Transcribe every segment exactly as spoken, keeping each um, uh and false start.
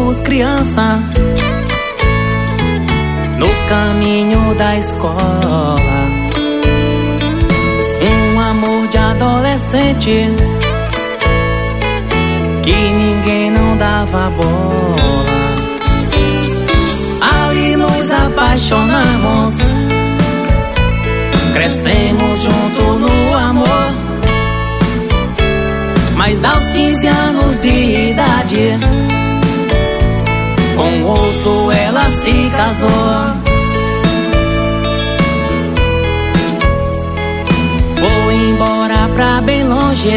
éramos criança, no caminho da escola. Um amor de adolescente que ninguém não dava bola. Ali nos apaixonamos, crescemos junto no amor. Mas aos quinze anos de idade, com outro ela se casou. Foi embora pra bem longe,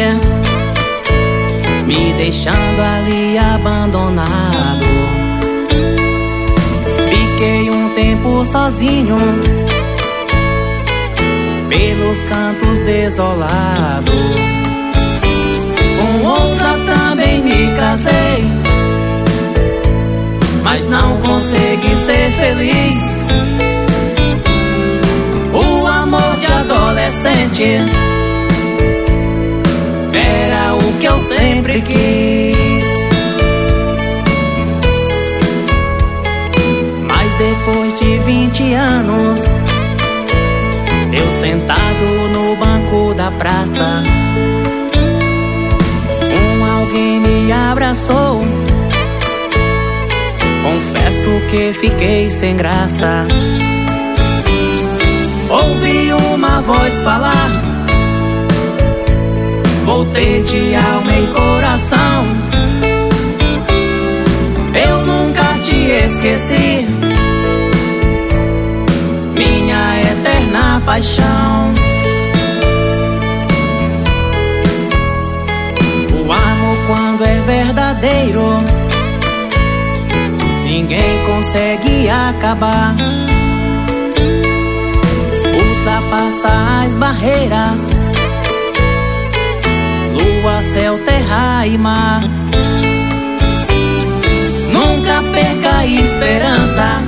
me deixando ali abandonado. Fiquei um tempo sozinho, pelos cantos desolados. Com outra também me casei, mas não consegui ser feliz. O amor de adolescente era o que eu sempre quis. Mas depois de vinte anos, eu sentado no banco da praça, um alguém me abraçou. Confesso que fiquei sem graça. Ouvi uma voz falar, voltei de alma e coração. Eu nunca te esqueci, minha eterna paixão. O amor, quando é verdadeiro, ninguém consegue acabar. Ultrapassa as barreiras, lua, céu, terra e mar. Nunca perca a esperança,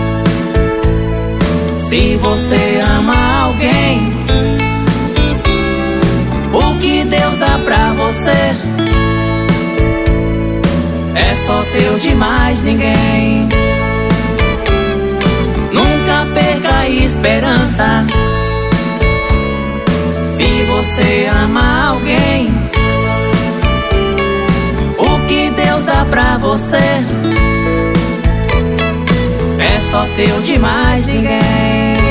se você ama alguém. O que Deus dá pra você é só teu, de mais ninguém. Nunca perca a esperança, se você ama alguém. O que Deus dá pra você é só teu, de mais ninguém.